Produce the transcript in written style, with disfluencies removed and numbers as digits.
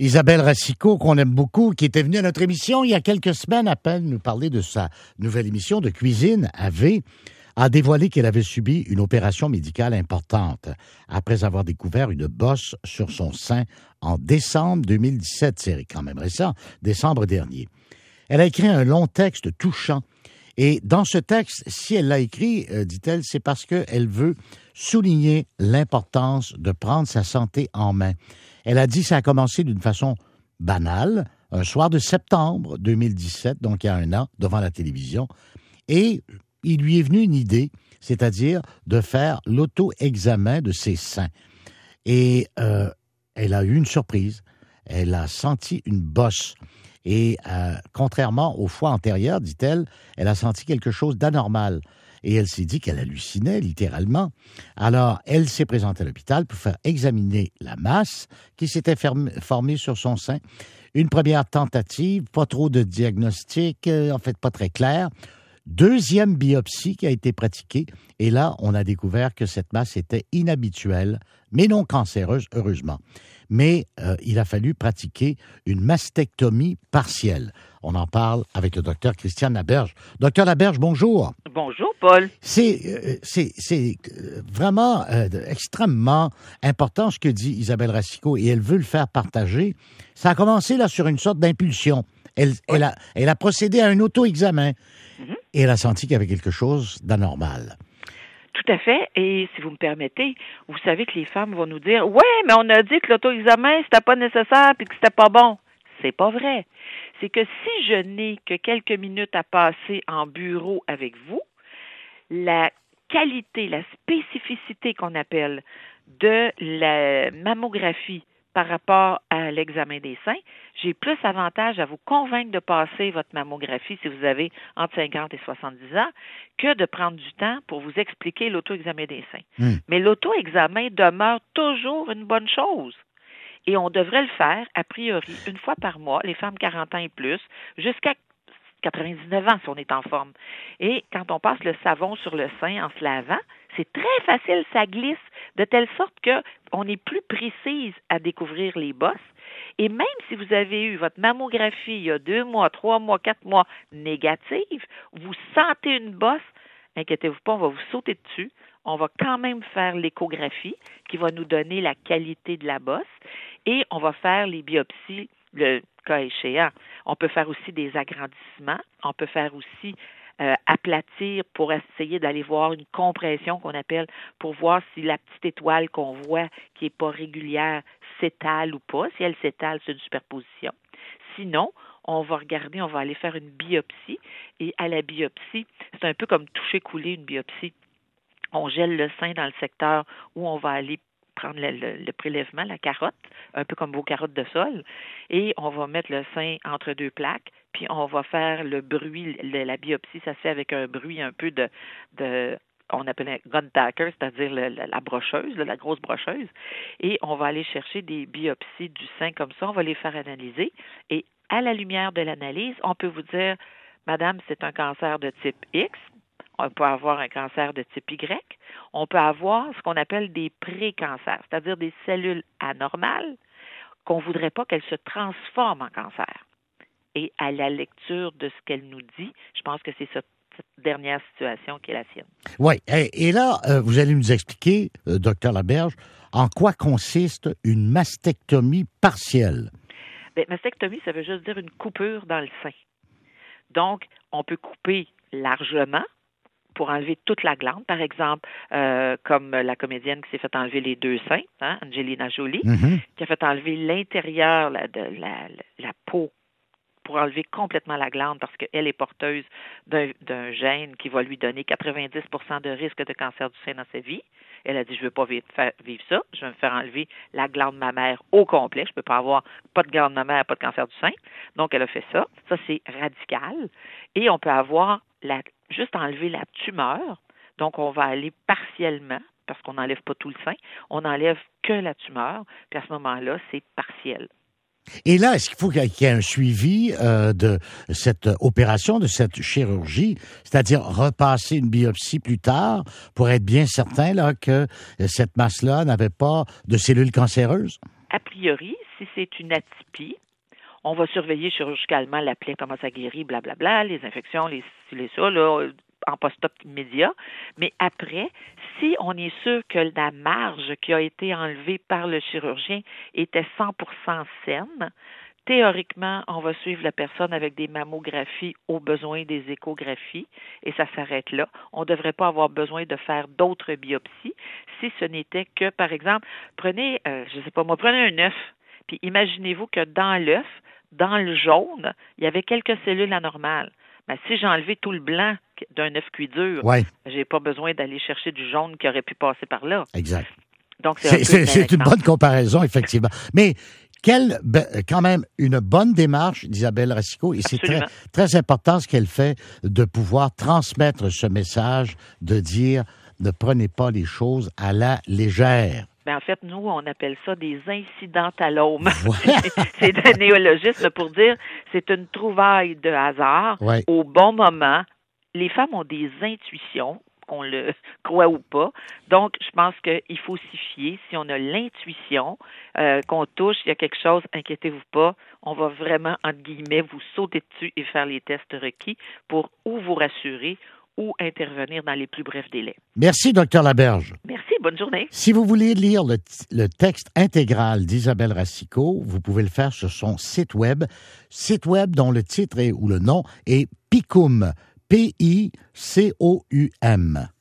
Isabelle Racicot, qu'on aime beaucoup, qui était venue à notre émission il y a quelques semaines à peine nous parler de sa nouvelle émission de cuisine à V, a dévoilé qu'elle avait subi une opération médicale importante après avoir découvert une bosse sur son sein en décembre 2017. C'est quand même récent, décembre dernier. Elle a écrit un long texte touchant. Et dans ce texte, si elle l'a écrit, dit-elle, c'est parce qu'elle veut souligner l'importance de prendre sa santé en main. Elle a dit que ça a commencé d'une façon banale, un soir de septembre 2017, donc il y a un an, devant la télévision, et il lui est venu une idée, c'est-à-dire de faire l'auto-examen de ses seins. Et elle a eu une surprise, elle a senti une bosse. Et contrairement aux fois antérieures, dit-elle, elle a senti quelque chose d'anormal. Et elle s'est dit qu'elle hallucinait, littéralement. Alors, elle s'est présentée à l'hôpital pour faire examiner la masse qui s'était formée sur son sein. Une première tentative, pas trop de diagnostic, en fait pas très clair. Deuxième biopsie qui a été pratiquée. Et là, on a découvert que cette masse était inhabituelle, mais non cancéreuse, heureusement. Mais il a fallu pratiquer une mastectomie partielle. On en parle avec le docteur Christiane Laberge. Docteur Laberge, bonjour. Bonjour, Paul. C'est vraiment extrêmement important ce que dit Isabelle Racicot et elle veut le faire partager. Ça a commencé là sur une sorte d'impulsion. Elle a procédé à un auto-examen et elle a senti qu'il y avait quelque chose d'anormal. Tout à fait. Et si vous me permettez, vous savez que les femmes vont nous dire « Ouais, mais on a dit que l'auto-examen, c'était pas nécessaire et que c'était pas bon. » C'est pas vrai. C'est que si je n'ai que quelques minutes à passer en bureau avec vous, la qualité, la spécificité qu'on appelle de la mammographie par rapport à l'examen des seins, j'ai plus avantage à vous convaincre de passer votre mammographie si vous avez entre 50 et 70 ans que de prendre du temps pour vous expliquer l'auto-examen des seins. Mais l'auto-examen demeure toujours une bonne chose. Et on devrait le faire, a priori, une fois par mois, les femmes 40 ans et plus, jusqu'à 99 ans si on est en forme. Et quand on passe le savon sur le sein en se lavant, c'est très facile, ça glisse, de telle sorte qu'on est plus précise à découvrir les bosses. Et même si vous avez eu votre mammographie il y a 2 mois, 3 mois, 4 mois négative, vous sentez une bosse, inquiétez-vous pas, on va vous sauter dessus. On va quand même faire l'échographie qui va nous donner la qualité de la bosse et on va faire les biopsies, le cas échéant. On peut faire aussi des agrandissements, on peut faire aussi aplatir pour essayer d'aller voir une compression qu'on appelle pour voir si la petite étoile qu'on voit qui n'est pas régulière s'étale ou pas. Si elle s'étale, c'est une superposition. Sinon, on va regarder, on va aller faire une biopsie et à la biopsie, c'est un peu comme toucher-couler une biopsie. On gèle le sein dans le secteur où on va aller prendre le prélèvement, la carotte, un peu comme vos carottes de sol, et on va mettre le sein entre 2 plaques, puis on va faire le bruit, la biopsie, ça se fait avec un bruit un peu de on appelle un gun tacker, c'est-à-dire la brocheuse, la grosse brocheuse, et on va aller chercher des biopsies du sein comme ça, on va les faire analyser, et à la lumière de l'analyse, on peut vous dire, madame, c'est un cancer de type X, on peut avoir un cancer de type Y. On peut avoir ce qu'on appelle des pré-cancers, c'est-à-dire des cellules anormales qu'on ne voudrait pas qu'elles se transforment en cancer. Et à la lecture de ce qu'elle nous dit, je pense que c'est cette dernière situation qui est la sienne. Oui. Et là, vous allez nous expliquer, docteur Laberge, en quoi consiste une mastectomie partielle? Bien, mastectomie, ça veut juste dire une coupure dans le sein. Donc, on peut couper largement, pour enlever toute la glande, par exemple, comme la comédienne qui s'est fait enlever les 2 seins, Angelina Jolie, qui a fait enlever l'intérieur de la peau pour enlever complètement la glande parce qu'elle est porteuse d'un gène qui va lui donner 90% de risque de cancer du sein dans sa vie. Elle a dit, je ne veux pas vivre ça, je vais me faire enlever la glande mammaire au complet, je ne peux pas avoir pas de glande mammaire, pas de cancer du sein. Donc, elle a fait ça. Ça, c'est radical. Et on peut avoir juste enlever la tumeur. Donc, on va aller partiellement, parce qu'on n'enlève pas tout le sein, on n'enlève que la tumeur, puis à ce moment-là, c'est partiel. Et là, est-ce qu'il faut qu'il y ait un suivi de cette opération, de cette chirurgie, c'est-à-dire repasser une biopsie plus tard pour être bien certain là, que cette masse-là n'avait pas de cellules cancéreuses? A priori, priori, si c'est une atypie, on va surveiller chirurgicalement la plaie, comment ça guérit, blablabla, les infections, les ça, là, en post-op immédiat. Mais après, si on est sûr que la marge qui a été enlevée par le chirurgien était 100% saine, théoriquement, on va suivre la personne avec des mammographies au besoin des échographies et ça s'arrête là. On ne devrait pas avoir besoin de faire d'autres biopsies si ce n'était que, par exemple, prenez un œuf, puis imaginez-vous que dans l'œuf, dans le jaune, il y avait quelques cellules anormales. Mais si j'ai enlevé tout le blanc d'un œuf cuit dur, j'ai pas besoin d'aller chercher du jaune qui aurait pu passer par là. Exact. Donc, c'est une bonne comparaison, effectivement. Mais quand même une bonne démarche d'Isabelle Racicot, et c'est très, très important ce qu'elle fait de pouvoir transmettre ce message, de dire ne prenez pas les choses à la légère. En fait, nous, on appelle ça des incidentalomes. C'est un néologisme pour dire c'est une trouvaille de hasard au bon moment. Les femmes ont des intuitions, qu'on le croit ou pas. Donc, je pense qu'il faut s'y fier. Si on a l'intuition qu'on touche, il y a quelque chose, inquiétez-vous pas, on va vraiment, entre guillemets, vous sauter dessus et faire les tests requis pour ou vous rassurer ou intervenir dans les plus brefs délais. Merci, Dr Laberge. Merci, bonne journée. Si vous voulez lire le texte intégral d'Isabelle Racicot, vous pouvez le faire sur son site web dont le titre ou le nom est Picoum, P-I-C-O-U-M.